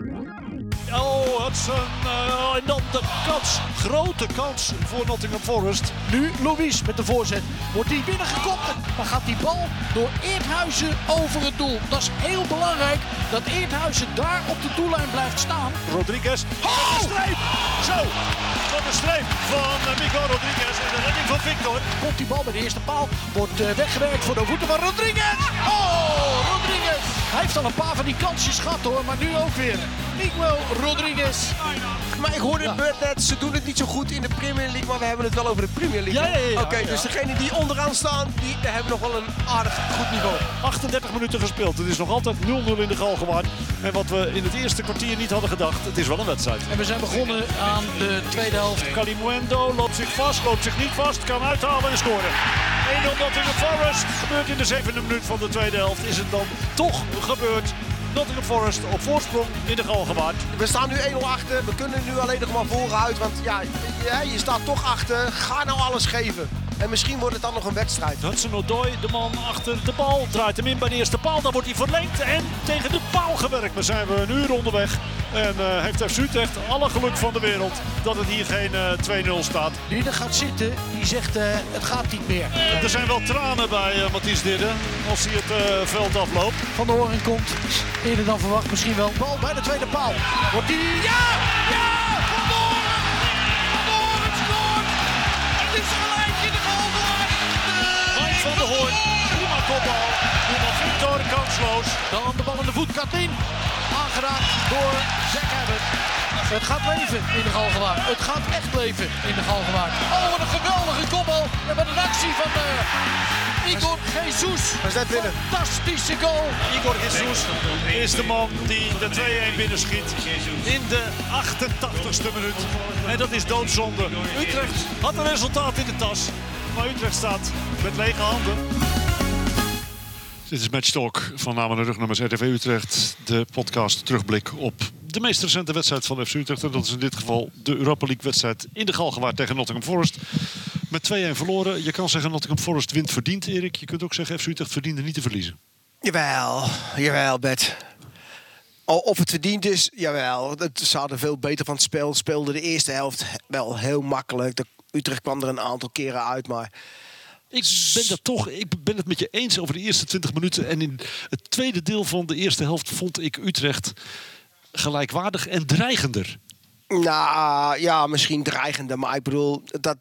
Oh, Hudson. En dan de kans. Grote kans voor Nottingham Forest. Nu Louis met de voorzet. Wordt die binnengekopt. Maar gaat die bal door Eerthuizen over het doel. Dat is heel belangrijk dat Eerthuizen daar op de doellijn blijft staan. Rodriguez. Oh! De streep. Zo. Van de streep van Miguel Rodriguez. En de redding van Victor. Komt die bal bij de eerste paal. Wordt weggewerkt voor de voeten van Rodriguez. Oh, Rodriguez. Hij heeft al een paar van die kansjes gehad hoor. Maar nu ook weer. Miguel Rodriguez. Maar ik hoorde het net, ze doen het niet zo goed in de Premier League, maar we hebben het wel over de Premier League. Ja. Oké, dus degenen die onderaan staan, die hebben nog wel een aardig goed niveau. 38 minuten gespeeld. Het is nog altijd 0-0 in de Galgenwaard. En wat we in het eerste kwartier niet hadden gedacht, het is wel een wedstrijd. En we zijn begonnen aan de tweede helft. Kalimuendo loopt zich vast, loopt zich niet vast, kan uithalen en scoren. 1-0 Nottingham Forest. Gebeurt in de 7e minuut van de tweede helft. Is het dan toch gebeurd? Nottingham Forest op voorsprong in de Galgenwaard. We staan nu 1-0 achter, we kunnen nu alleen nog maar vooruit, want ja, je staat toch achter. Ga nou alles geven. En misschien wordt het dan nog een wedstrijd. Hudson-Odoi, de man achter de bal, draait hem in bij de eerste paal. Dan wordt hij verlengd en tegen de paal gewerkt. Dan zijn we een uur onderweg. En heeft FC Utrecht alle geluk van de wereld dat het hier geen 2-0 staat. Die er gaat zitten, die zegt het gaat niet meer. Er zijn wel tranen bij Mathies Didde als hij het veld afloopt. Van de Hoorn komt eerder dan verwacht misschien wel. Bal bij de tweede paal. Wordt die... Ja! Ja! Van de Hoorn! Van de Hoorn scoort! Het is gelijk in de Galgenwaard. Mike van der Hoorn, prima kopbal. Doelman Victor, kansloos. Dan de bal in de voet. Katlin. Aangeraakt door Zack Abbott. Het gaat leven in de Galgenwaard. Het gaat echt leven in de Galgenwaard. Oh, wat een geweldige kopbal. En met een actie van Igor Jesus. Hij is net binnen. Fantastische goal. Igor Jesus is de man die de 2-1 binnenschiet in de 88ste minuut. En dat is doodzonde. Utrecht had een resultaat in de tas, maar Utrecht staat met lege handen. Dit is Match Talk van Namen en Rugnummers RTV Utrecht. De podcast terugblik op de meest recente wedstrijd van FC Utrecht. En dat is in dit geval de Europa League wedstrijd in de Galgenwaard tegen Nottingham Forest. Met 2-1 verloren. Je kan zeggen Nottingham Forest wint verdiend, Erik. Je kunt ook zeggen FC Utrecht verdiende niet te verliezen. Jawel, Bert. Of het verdiend is, jawel. Ze hadden veel beter van het spel. Speelden de eerste helft wel heel makkelijk. Utrecht kwam er een aantal keren uit, maar... Ik ben het met je eens over de eerste 20 minuten. En in het tweede deel van de eerste helft vond ik Utrecht gelijkwaardig en dreigender. Nou, ja, misschien dreigender. Maar ik bedoel,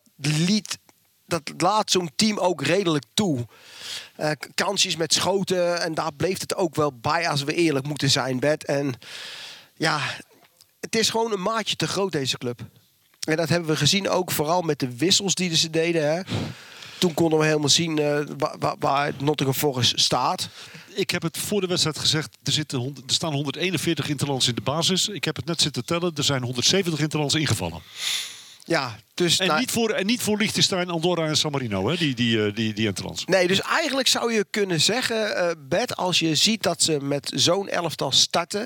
dat laat zo'n team ook redelijk toe. Kansjes met schoten. En daar bleef het ook wel bij, als we eerlijk moeten zijn, Bert. En ja, het is gewoon een maatje te groot, deze club. En dat hebben we gezien ook vooral met de wissels die ze deden, hè. Toen konden we helemaal zien waar Nottingham Forest staat. Ik heb het voor de wedstrijd gezegd. Er staan 141 interlands in de basis. Ik heb het net zitten tellen. Er zijn 170 interlands ingevallen. Ja, dus niet voor Liechtenstein, Andorra en San Marino, hè, die interlands. Nee, dus eigenlijk zou je kunnen zeggen, Bert, als je ziet dat ze met zo'n elftal starten,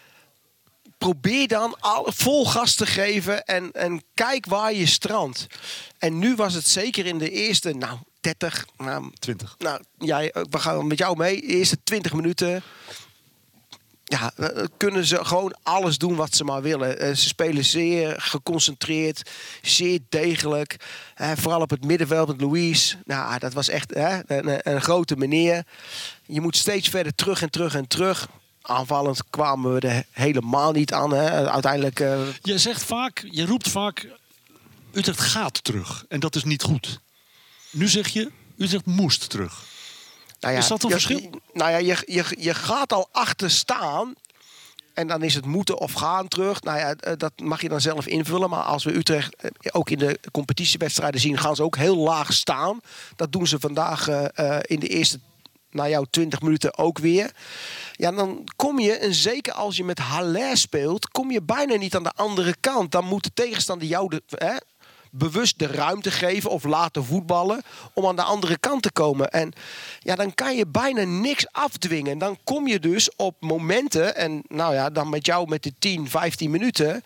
probeer dan vol gas te geven en kijk waar je strandt. En nu was het zeker in de eerste 30, 20. We gaan met jou mee. De eerste 20 minuten. Ja, kunnen ze gewoon alles doen wat ze maar willen. Ze spelen zeer geconcentreerd, zeer degelijk. Vooral op het middenveld met Louis. Nou, dat was echt een grote meneer. Je moet steeds verder terug en terug en terug. Aanvallend kwamen we er helemaal niet aan. Hè. Uiteindelijk... Je roept vaak, Utrecht gaat terug. En dat is niet goed. Nu zeg je, Utrecht moest terug. Nou ja, is dat een verschil? Nou ja, je gaat al achter staan. En dan is het moeten of gaan terug. Nou ja, dat mag je dan zelf invullen. Maar als we Utrecht ook in de competitiewedstrijden zien, gaan ze ook heel laag staan. Dat doen ze vandaag in de eerste 20 minuten ook weer. Ja, dan kom je, en zeker als je met Haller speelt, kom je bijna niet aan de andere kant. Dan moet de tegenstander jou bewust de ruimte geven of laten voetballen om aan de andere kant te komen. En ja, dan kan je bijna niks afdwingen. Dan kom je dus op momenten, en dan met jou met de 10, 15 minuten,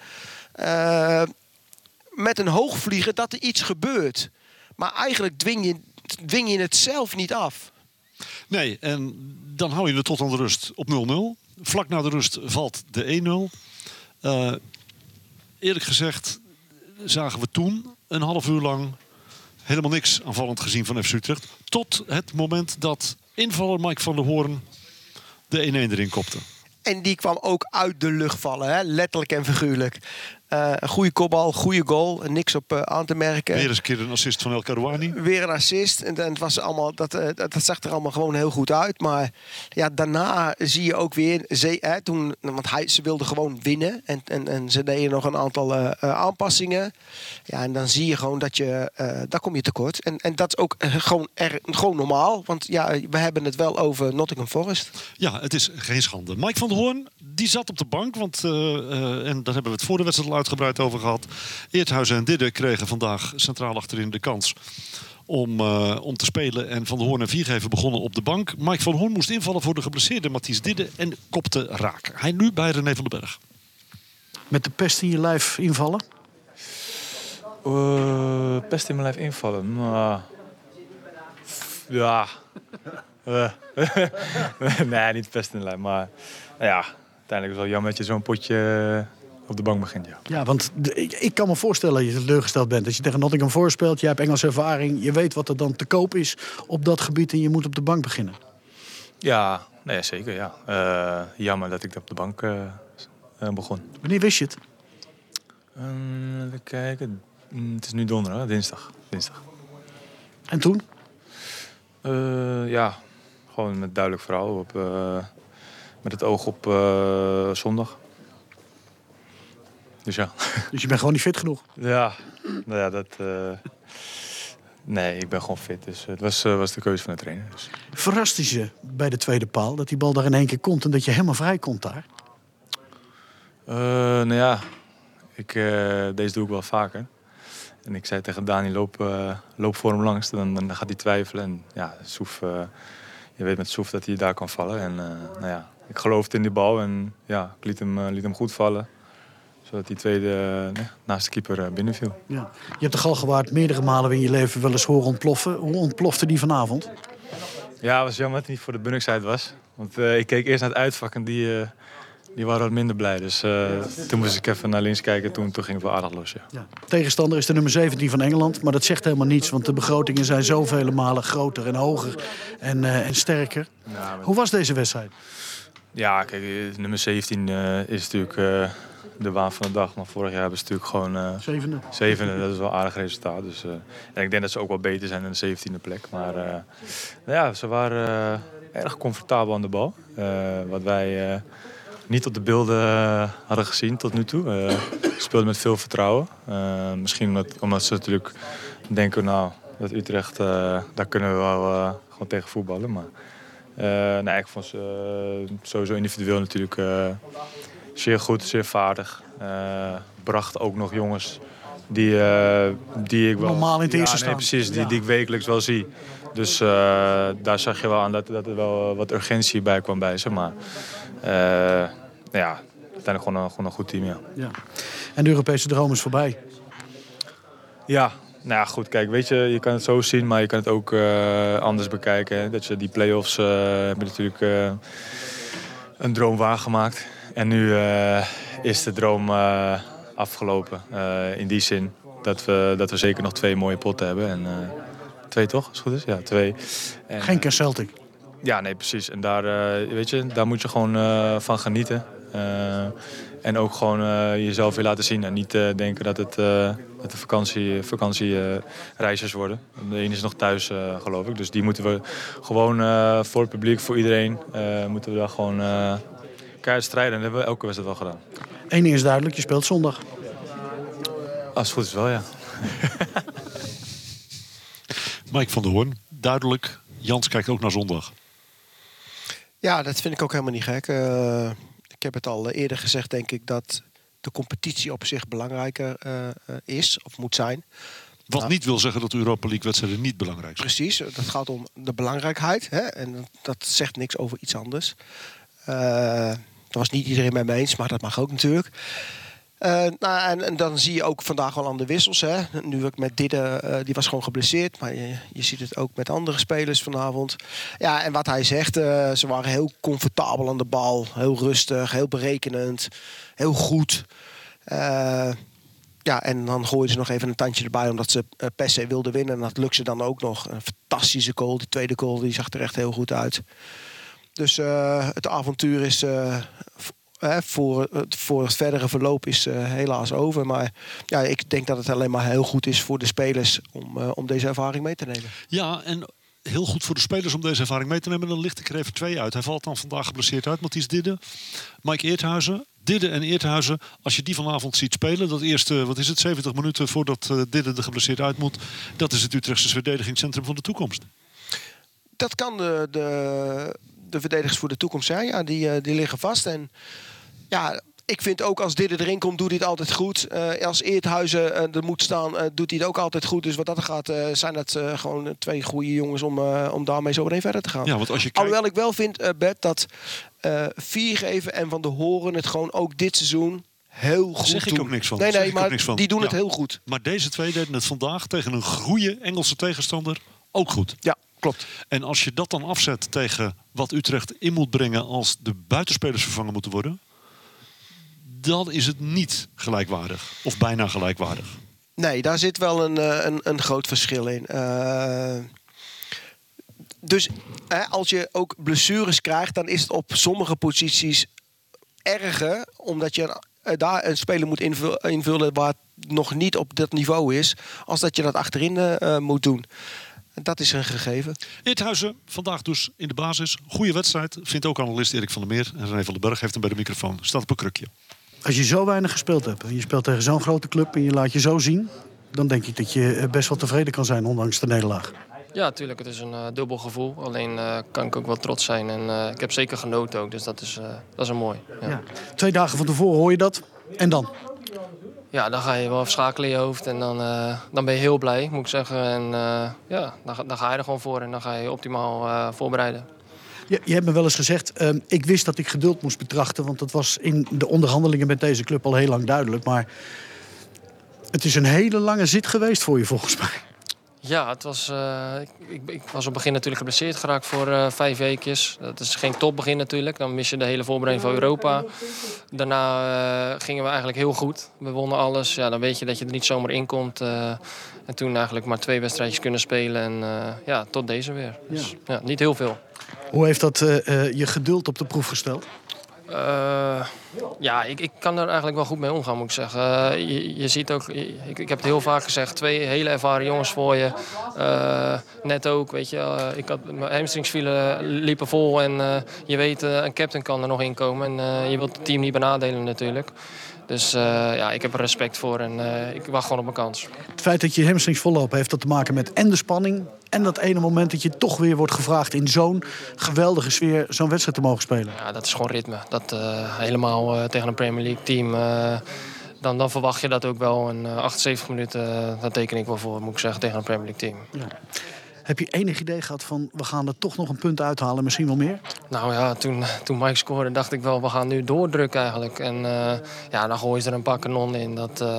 met een hoogvlieger dat er iets gebeurt. Maar eigenlijk dwing je het zelf niet af. Nee, en dan hou je het tot aan de rust op 0-0. Vlak na de rust valt de 1-0. Eerlijk gezegd zagen we toen een half uur lang helemaal niks aanvallend gezien van FC Utrecht. Tot het moment dat invaller Mike van der Hoorn de 1-1 erin kopte. En die kwam ook uit de lucht vallen, hè? Letterlijk en figuurlijk. Een goede kopbal, goede goal. Niks op aan te merken. Weer eens een keer een assist van El Karouani. Weer een assist. En het was allemaal, dat zag er allemaal gewoon heel goed uit. Maar ja, daarna zie je ook weer... want ze wilden gewoon winnen. En ze deden nog een aantal aanpassingen. Ja, en dan zie je gewoon dat daar kom je tekort. En dat is ook gewoon normaal. Want ja, we hebben het wel over Nottingham Forest. Ja, het is geen schande. Mike van der Hoorn, die zat op de bank. Want, en daar hebben we het voor de wedstrijd al uitgebreid over gehad. Eerthuizen en Didde kregen vandaag centraal achterin de kans om te spelen. En Van der Hoorn en Viergever begonnen op de bank. Mike van der Hoorn moest invallen voor de geblesseerde Matthijs Didde en kopte raak. Hij nu bij René van den Berg. Met de pest in je lijf invallen? Pest in mijn lijf invallen? Ja. Nee, niet pest in de lijf. Maar ja, uiteindelijk is het wel jammer dat je zo'n potje op de bank begint. Ja, ja, want ik kan me voorstellen dat je teleurgesteld bent. Als je tegen Nottingham Forest speelt, je hebt Engelse ervaring. Je weet wat er dan te koop is op dat gebied en je moet op de bank beginnen. Ja, nee, zeker. Ja. Jammer dat ik op de bank begon. Wanneer wist je het? Even kijken. Het is nu donderdag, dinsdag. En toen? Ja, gewoon met duidelijk verhaal. Met het oog op zondag. Dus ja. Dus je bent gewoon niet fit genoeg? Ja, nou ja, dat... Nee, ik ben gewoon fit. Dus het was de keuze van de trainer. Dus. Verraste je bij de tweede paal dat die bal daar in één keer komt en dat je helemaal vrij komt daar? Nou ja, deze doe ik wel vaker. En ik zei tegen Dani, loop voor hem langs. Dan gaat hij twijfelen. En ja, Soef, je weet met Soef dat hij daar kan vallen. En nou ja, ik geloofde in die bal en ja, ik liet hem goed vallen. Zodat die tweede naast de keeper binnenviel. Ja. Je hebt de Galgenwaard meerdere malen in je leven wel eens horen ontploffen. Hoe ontplofte die vanavond? Ja, het was jammer dat hij niet voor de Bunningside was. Want ik keek eerst naar het uitvak en die waren wat minder blij. Dus toen moest ik even naar links kijken. Toen ging het wel aardig los. Ja. Ja. Tegenstander is de nummer 17 van Engeland. Maar dat zegt helemaal niets. Want de begrotingen zijn zoveel malen groter en hoger en sterker. Ja, Hoe was deze wedstrijd? Ja, kijk, nummer 17 is natuurlijk de waan van de dag. Maar vorig jaar hebben ze natuurlijk gewoon... Zevende, dat is wel een aardig resultaat. Dus, en ik denk dat ze ook wel beter zijn dan de 17e plek. Maar nou ja, ze waren erg comfortabel aan de bal. Wat wij... niet op de beelden hadden gezien tot nu toe. Ze speelden met veel vertrouwen. Misschien omdat ze natuurlijk denken, nou, dat Utrecht, daar kunnen we wel gewoon tegen voetballen. Maar nee, ik vond ze sowieso individueel natuurlijk zeer goed, zeer vaardig. Bracht ook nog jongens die ik wel... Normaal in het eerste staan. Nee, precies, die ik wekelijks wel zie. Dus daar zag je wel aan dat er wel wat urgentie bij kwam bij ze. Maar ja, uiteindelijk gewoon een goed team, ja. Ja. En de Europese droom is voorbij. Ja, nou ja, goed. Kijk, weet je kan het zo zien, maar je kan het ook anders bekijken. Hè? Dat je die play-offs hebben natuurlijk een droom waargemaakt. En nu is de droom afgelopen. In die zin dat we zeker nog 2 mooie potten hebben. En 2 toch, als het goed is? Ja, 2. En, geen keer Celtic. Ja, nee, precies. En daar, weet je, daar moet je gewoon van genieten. En ook gewoon jezelf weer laten zien. En niet denken dat de vakantiereizigers worden. De ene is nog thuis, geloof ik. Dus die moeten we gewoon voor het publiek, voor iedereen... moeten we daar gewoon keihard strijden. En dat hebben we elke wedstrijd wel gedaan. Eén ding is duidelijk, je speelt zondag. Als het goed is wel, ja. Mike van der Hoorn, duidelijk. Jans kijkt ook naar zondag. Ja, dat vind ik ook helemaal niet gek. Ik heb het al eerder gezegd, denk ik, dat de competitie op zich belangrijker is of moet zijn. Wat niet wil zeggen dat de Europa League wedstrijden niet belangrijk zijn. Precies, dat gaat om de belangrijkheid. Hè? En dat zegt niks over iets anders. Daar was niet iedereen mee eens, maar dat mag ook natuurlijk. En dan zie je ook vandaag wel aan de wissels. Hè. Nu ook met Didde, die was gewoon geblesseerd. Maar je ziet het ook met andere spelers vanavond. Ja, en wat hij zegt, ze waren heel comfortabel aan de bal. Heel rustig, heel berekenend. Heel goed. En dan gooien ze nog even een tandje erbij omdat ze per se wilden winnen. En dat lukt ze dan ook nog. Een fantastische goal. Die tweede goal die zag er echt heel goed uit. Dus het avontuur is voor het verdere verloop is helaas over. Maar ja, ik denk dat het alleen maar heel goed is voor de spelers om deze ervaring mee te nemen. Ja, en heel goed voor de spelers om deze ervaring mee te nemen. Dan licht ik er even 2 uit. Hij valt dan vandaag geblesseerd uit. Matthijs Didde, Mike Eerthuizen. Didde en Eerthuizen, als je die vanavond ziet spelen, dat eerste, 70 minuten voordat Didde er geblesseerd uit moet, dat is het Utrechtse verdedigingscentrum van de toekomst. Dat kan de verdedigers voor de toekomst zijn. Ja, die liggen vast. En ja, ik vind ook als Didde erin komt, doet hij het altijd goed. Als Eerthuizen er moet staan, doet hij het ook altijd goed. Dus wat dat gaat, zijn dat gewoon 2 goede jongens om daarmee zo meteen verder te gaan. Ja, want als je kijkt... Alhoewel ik wel vind, Bert, dat Viergever en Van der Horen het gewoon ook dit seizoen heel goed doen. Zeg ik ook niks van. Nee, maar die doen het heel goed. Maar deze 2 deden het vandaag tegen een goede Engelse tegenstander ook goed. Ja, klopt. En als je dat dan afzet tegen wat Utrecht in moet brengen als de buitenspelers vervangen moeten worden, dan is het niet gelijkwaardig. Of bijna gelijkwaardig. Nee, daar zit wel een groot verschil in. Dus als je ook blessures krijgt, dan is het op sommige posities erger. Omdat je daar een speler moet invullen waar het nog niet op dat niveau is. Als dat je dat achterin moet doen. Dat is een gegeven. Eerthuizen, vandaag dus in de basis. Goede wedstrijd. Vindt ook analist Erik van der Meer. En René van den Berg heeft hem bij de microfoon. Staat op een krukje. Als je zo weinig gespeeld hebt en je speelt tegen zo'n grote club en je laat je zo zien, dan denk ik dat je best wel tevreden kan zijn, ondanks de nederlaag. Ja, natuurlijk. Het is een dubbel gevoel. Alleen kan ik ook wel trots zijn. En ik heb zeker genoten ook. Dus dat is een mooi. Ja. Ja. 2 dagen van tevoren hoor je dat. En dan? Ja, dan ga je wel schakelen in je hoofd. En dan ben je heel blij, moet ik zeggen. En dan ga je er gewoon voor. En dan ga je optimaal voorbereiden. Je hebt me wel eens gezegd, ik wist dat ik geduld moest betrachten. Want dat was in de onderhandelingen met deze club al heel lang duidelijk. Maar het is een hele lange zit geweest voor je volgens mij. Ja, het was, ik was op het begin natuurlijk geblesseerd geraakt voor 5 weekjes. Dat is geen topbegin natuurlijk. Dan mis je de hele voorbereiding van Europa. Daarna gingen we eigenlijk heel goed. We wonnen alles. Ja, dan weet je dat je er niet zomaar in komt. En toen eigenlijk maar 2 wedstrijdjes kunnen spelen. En tot deze weer. Dus, ja, niet heel veel. Hoe heeft dat je geduld op de proef gesteld? Ik kan er eigenlijk wel goed mee omgaan, moet ik zeggen. Je ziet ook, ik heb het heel vaak gezegd, 2 hele ervaren jongens voor je. Net ook, weet je. Mijn hamstringsvielen liepen vol en je weet, een captain kan er nog in komen. En je wilt het team niet benadelen natuurlijk. Dus ik heb er respect voor en ik wacht gewoon op mijn kans. Het feit dat je hamstrings vollopen, heeft dat te maken met en de spanning en dat ene moment dat je toch weer wordt gevraagd in zo'n geweldige sfeer zo'n wedstrijd te mogen spelen? Ja, dat is gewoon ritme. Dat helemaal tegen een Premier League team, dan verwacht je dat ook wel. En 78 minuten, dat teken ik wel voor, moet ik zeggen, tegen een Premier League team. Ja. Heb je enig idee gehad van, we gaan er toch nog een punt uithalen, misschien wel meer? Nou ja, toen Mike scoorde, dacht ik wel, we gaan nu doordrukken eigenlijk. En dan gooien ze er een paar kanonnen in.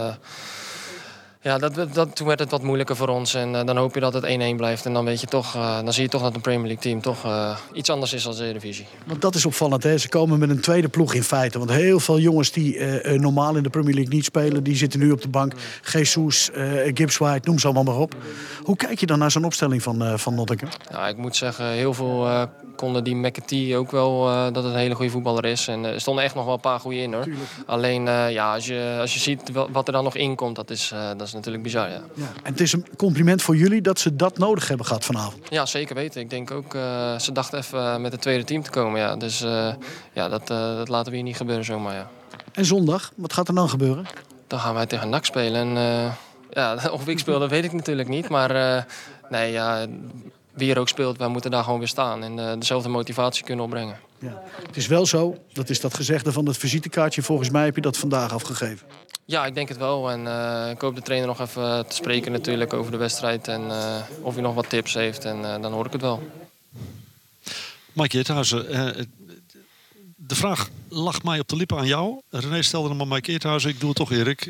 Toen werd het wat moeilijker voor ons. En dan hoop je dat het 1-1 blijft. En dan weet je toch, dan zie je toch dat een Premier League team toch iets anders is dan de Eredivisie. Want dat is opvallend, hè? Ze komen met een tweede ploeg in feite. Want heel veel jongens die normaal in de Premier League niet spelen, die zitten nu op de bank. Jesus, Gibbs White, noem ze allemaal maar op. Hoe kijk je dan naar zo'n opstelling van Nottingham? Ja, ik moet zeggen, heel veel konden die McAtee ook wel dat het een hele goede voetballer is. En er stonden echt nog wel een paar goede in, hoor. Tuurlijk. Alleen, als je ziet wat er dan nog in komt, dat is natuurlijk bizar, ja. Ja. En het is een compliment voor jullie dat ze dat nodig hebben gehad vanavond. Ja, zeker weten. Ik denk ook, ze dachten even met het tweede team te komen, ja. Dus dat laten we hier niet gebeuren zomaar, ja. En zondag, wat gaat er dan gebeuren? Dan gaan wij tegen NAC spelen. En of ik speel, dat weet ik natuurlijk niet. Maar wie er ook speelt, wij moeten daar gewoon weer staan. En dezelfde motivatie kunnen opbrengen. Ja. Het is wel zo, dat is dat gezegde van het visitekaartje. Volgens mij heb je dat vandaag afgegeven. Ja, ik denk het wel. En ik hoop de trainer nog even te spreken natuurlijk over de wedstrijd. En of hij nog wat tips heeft. En dan hoor ik het wel. Mike Eerthuizen, De vraag lag mij op de lippen aan jou. René stelde hem aan Mike Eerthuizen. Ik doe het toch, Erik.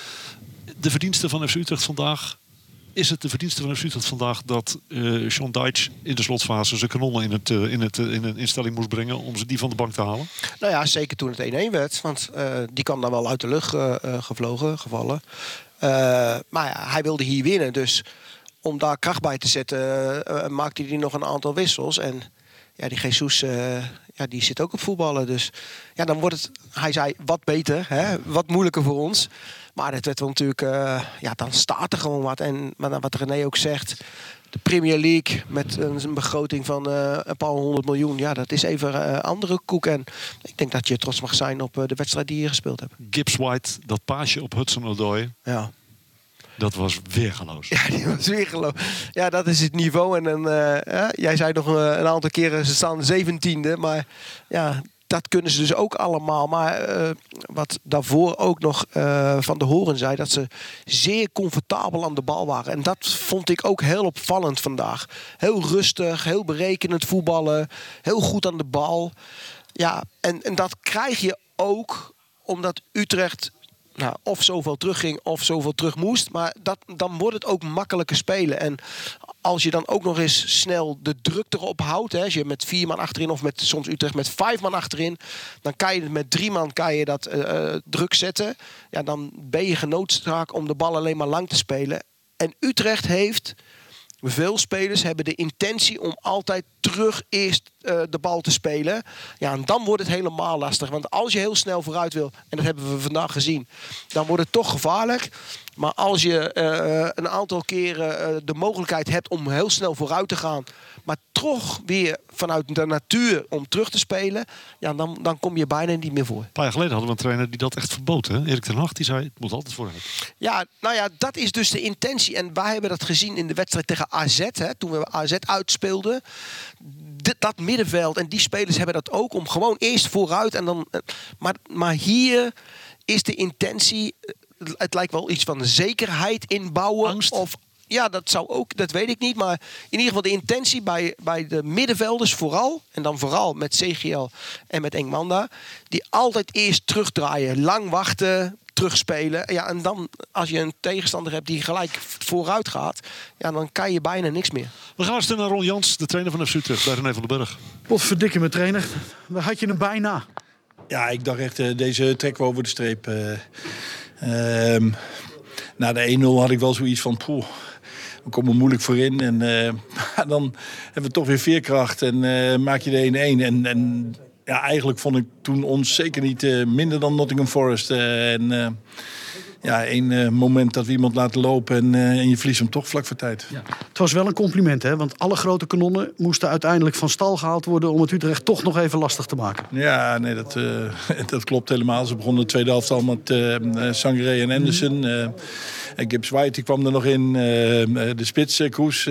De verdienste van FC Utrecht vandaag. Is het de verdienste van FC Utrecht vandaag dat Sean Dyche in de slotfase zijn kanonnen in een instelling moest brengen om ze die van de bank te halen? Nou ja, zeker toen het 1-1 werd. Want die kwam dan wel uit de lucht gevallen. Maar ja, hij wilde hier winnen. Dus om daar kracht bij te zetten maakte hij nog een aantal wissels. En ja, die Jesus die zit ook op voetballen. Dus ja, dan wordt het, hij zei, wat beter. Hè? Wat moeilijker voor ons. Maar het werd wel natuurlijk, dan staat er gewoon wat. En wat René ook zegt, de Premier League met een begroting van een paar 100 miljoen. Ja, dat is even andere koek. En ik denk dat je trots mag zijn op de wedstrijd die je gespeeld hebt. Gibbs White, dat paasje op Hudson-Odoi. Ja. Dat was weergeloos. Ja, die was weergeloos. Ja, dat is het niveau. En dan, jij zei nog een aantal keren, ze staan 17e. Maar ja, dat kunnen ze dus ook allemaal. Maar wat daarvoor ook nog Van de Horen zei, dat ze zeer comfortabel aan de bal waren. En dat vond ik ook heel opvallend vandaag. Heel rustig, heel berekenend voetballen. Heel goed aan de bal. Ja, en dat krijg je ook omdat Utrecht of zoveel terugging of zoveel terug moest. Maar dan wordt het ook makkelijker spelen. En als je dan ook nog eens snel de druk erop houdt. Hè, als je met 4 man achterin of met soms Utrecht met 5 man achterin. Dan kan je met 3 man dat druk zetten. Ja, dan ben je genoodzaakt om de bal alleen maar lang te spelen. En Utrecht heeft... Veel spelers hebben de intentie om altijd terug eerst de bal te spelen. Ja, en dan wordt het helemaal lastig. Want als je heel snel vooruit wil, en dat hebben we vandaag gezien, dan wordt het toch gevaarlijk. Maar als je een aantal keren de mogelijkheid hebt om heel snel vooruit te gaan, maar toch weer vanuit de natuur om terug te spelen, ja, dan kom je bijna niet meer voor. Een paar jaar geleden hadden we een trainer die dat echt verbood. Hè? Erik ten Hag, die zei, het moet altijd vooruit. Ja, nou ja, dat is dus de intentie. En wij hebben dat gezien in de wedstrijd tegen AZ. Hè, toen we AZ uitspeelden. Dat middenveld en die spelers hebben dat ook om gewoon eerst vooruit. En dan, maar hier is de intentie, het lijkt wel iets van zekerheid inbouwen. Angst. Of ja, dat zou ook, dat weet ik niet. Maar in ieder geval de intentie bij de middenvelders vooral. En dan vooral met Segiel en met Engmanda. Die altijd eerst terugdraaien, lang wachten, terugspelen. Ja, en dan als je een tegenstander hebt die gelijk vooruit gaat, ja, dan kan je bijna niks meer. We gaan eens naar Ron Jans, de trainer van FC Utrecht, bij René van den Berg. Potverdikke me trainer. Daar had je hem bijna. Ja, ik dacht echt, deze trekken we over de streep. Na de 1-0 had ik wel zoiets van, we komen moeilijk voorin. En dan hebben we toch weer veerkracht en maak je de 1-1. En ja, eigenlijk vond ik toen ons zeker niet minder dan Nottingham Forest. Eén moment dat we iemand laten lopen en je verliest hem toch vlak voor tijd. Ja. Het was wel een compliment, hè? Want alle grote kanonnen moesten uiteindelijk van stal gehaald worden om het Utrecht toch nog even lastig te maken. Ja, nee, dat klopt helemaal. Ze begonnen de tweede helft al met Sangaré en Anderson. Gibbs White die kwam er nog in. De spits, Kroes,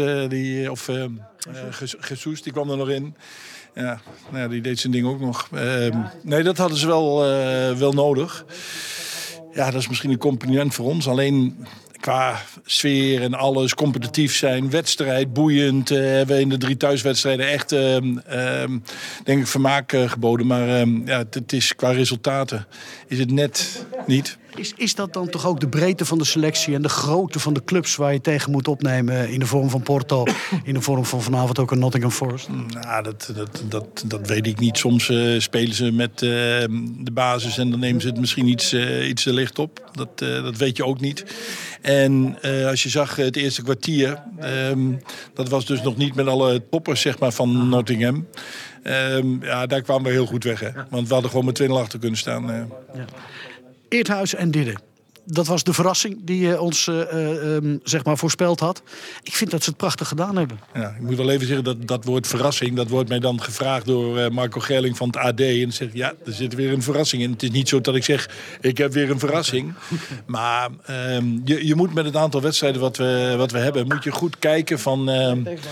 Jesus, die kwam er nog in. Ja, nou ja, die deed zijn ding ook nog. Nee, dat hadden ze wel nodig. Ja, dat is misschien een compliment voor ons. Alleen qua sfeer en alles, competitief zijn, wedstrijd, boeiend. Hebben we in de 3 thuiswedstrijden echt, denk ik, vermaak geboden. Maar het is qua resultaten is het net niet. Is dat dan toch ook de breedte van de selectie en de grootte van de clubs waar je tegen moet opnemen in de vorm van Porto, in de vorm van vanavond ook een Nottingham Forest? Nou, dat weet ik niet. Soms spelen ze met de basis en dan nemen ze het misschien iets te licht op. Dat weet je ook niet. En als je zag het eerste kwartier, dat was dus nog niet met alle toppers zeg maar, van Nottingham. Daar kwamen we heel goed weg. Hè? Want we hadden gewoon met 2-0 achter kunnen staan. Ja. Eerthuizen en Didde. Dat was de verrassing die je ons zeg maar voorspeld had. Ik vind dat ze het prachtig gedaan hebben. Ja, ik moet wel even zeggen dat woord verrassing, dat wordt mij dan gevraagd door Marco Gerling van het AD. En dan zeg ik, ja, er zit weer een verrassing in. Het is niet zo dat ik zeg, ik heb weer een verrassing. Maar je moet met het aantal wedstrijden wat we hebben, moet je goed kijken van...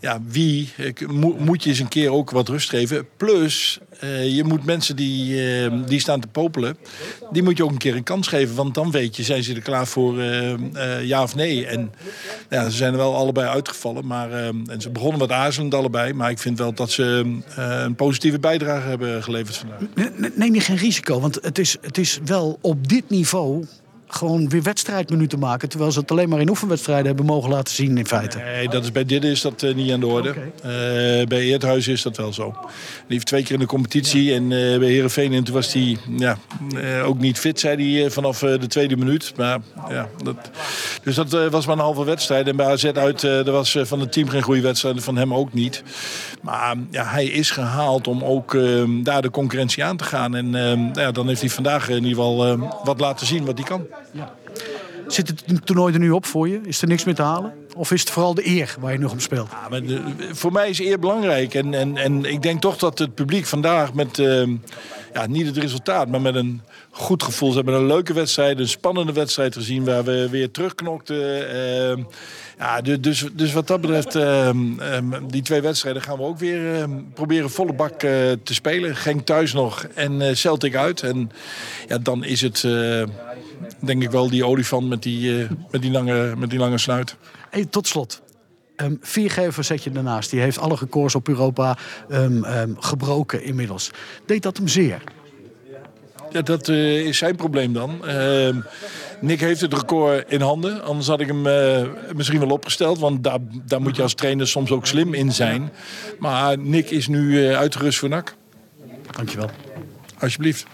moet je eens een keer ook wat rust geven. Plus, je moet mensen die staan te popelen, die moet je ook een keer een kans geven. Want dan weet je, zijn ze er klaar voor ja of nee. En ze zijn er wel allebei uitgevallen. Maar, en ze begonnen wat aarzelend allebei. Maar ik vind wel dat ze een positieve bijdrage hebben geleverd vandaag. Neem je geen risico? Want het is wel op dit niveau gewoon weer wedstrijdminuten maken, terwijl ze het alleen maar in oefenwedstrijden hebben mogen laten zien in feite. Nee, bij dit is dat niet aan de orde. Okay. Bij Eerthuizen is dat wel zo. Die heeft 2 keer in de competitie en bij Heerenveen en toen was hij ook niet fit, zei hij vanaf de tweede minuut. Maar, dus dat was maar een halve wedstrijd. En bij AZ uit, er was van het team geen goede wedstrijd, van hem ook niet. Maar hij is gehaald om ook daar de concurrentie aan te gaan. En dan heeft hij vandaag in ieder geval wat laten zien wat hij kan. Ja. Zit het toernooi er nu op voor je? Is er niks meer te halen? Of is het vooral de eer waar je nog om speelt? Ja, maar voor mij is eer belangrijk. En ik denk toch dat het publiek vandaag met niet het resultaat, maar met een goed gevoel. Ze hebben een leuke wedstrijd, een spannende wedstrijd gezien waar we weer terugknokten. Dus wat dat betreft, die 2 wedstrijden gaan we ook weer proberen volle bak te spelen. Genk thuis nog en Celtic uit. En dan is het denk ik wel die olifant met die lange snuit. Hey, tot slot. Viergever zet je daarnaast. Die heeft alle records op Europa gebroken inmiddels. Deed dat hem zeer? Ja, dat is zijn probleem dan. Nick heeft het record in handen. Anders had ik hem misschien wel opgesteld. Want daar moet je als trainer soms ook slim in zijn. Maar Nick is nu uitgerust voor NAC. Dankjewel. Alsjeblieft.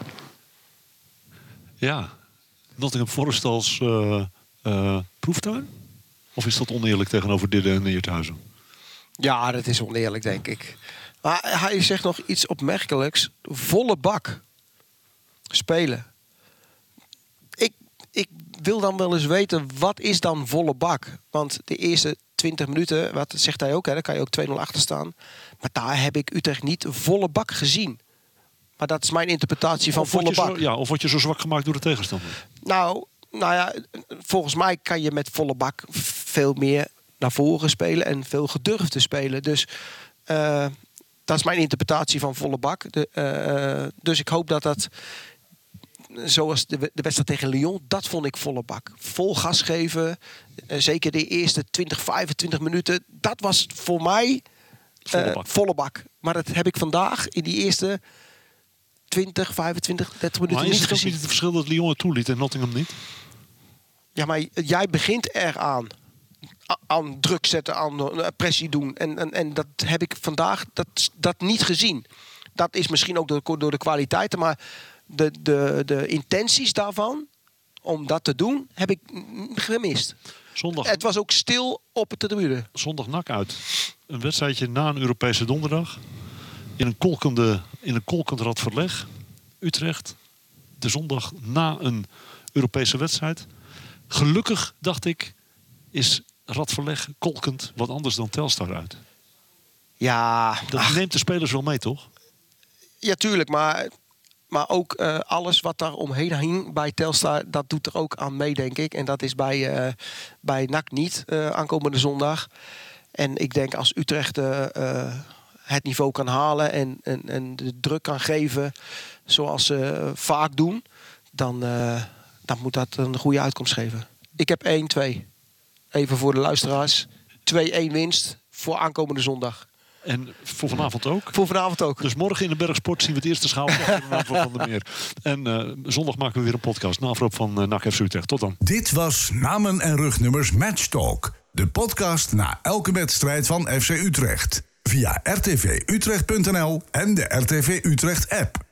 Ja, Nottingham Forest als proeftuin? Of is dat oneerlijk tegenover Didde en Eerthuizen? Ja, dat is oneerlijk, denk ik. Maar hij zegt nog iets opmerkelijks. Volle bak spelen. Ik wil dan wel eens weten, wat is dan volle bak? Want de eerste 20 minuten, wat zegt hij ook, hè, dan kan je ook 2-0 achter staan. Maar daar heb ik Utrecht niet volle bak gezien. Maar dat is mijn interpretatie van volle bak. Of word je zo zwak gemaakt door de tegenstander? Nou ja, volgens mij kan je met volle bak veel meer naar voren spelen en veel gedurfd te spelen. Dus dat is mijn interpretatie van volle bak. Dus ik hoop dat zoals de wedstrijd tegen Lyon, dat vond ik volle bak. Vol gas geven, zeker de eerste 20, 25 minuten. Dat was voor mij volle bak. Maar dat heb ik vandaag in die eerste 20, 25, 30 minuten niet gezien. Maar is het ook niet het verschil dat Lyon het toeliet en Nottingham niet? Ja, maar jij begint eraan. Aan druk zetten, aan pressie doen. En dat heb ik vandaag dat niet gezien. Dat is misschien ook door de kwaliteiten, maar de intenties daarvan, om dat te doen, heb ik gemist. Zondag, het was ook stil op de tribune. Zondag NAC uit. Een wedstrijdje na een Europese donderdag. In een kolkend Radverleg. Utrecht. De zondag na een Europese wedstrijd. Gelukkig, dacht ik, is Radverleg kolkend wat anders dan Telstar uit. Ja. Dat neemt de spelers wel mee, toch? Ja, tuurlijk. Maar ook alles wat daar omheen hing bij Telstar, dat doet er ook aan mee, denk ik. En dat is bij NAC niet aankomende zondag. En ik denk als Utrecht het niveau kan halen en de druk kan geven zoals ze vaak doen, dan moet dat een goede uitkomst geven. Ik heb 1-2. Even voor de luisteraars. 2-1 winst voor aankomende zondag. En voor vanavond ook? Voor vanavond ook. Dus morgen in de Bergsport zien we het eerste schouwvlag van Van der Meer. En zondag maken we weer een podcast na afloop van NAC FC Utrecht. Tot dan. Dit was Namen en Rugnummers Match Talk. De podcast na elke wedstrijd van FC Utrecht. Via rtvutrecht.nl en de RTV Utrecht app.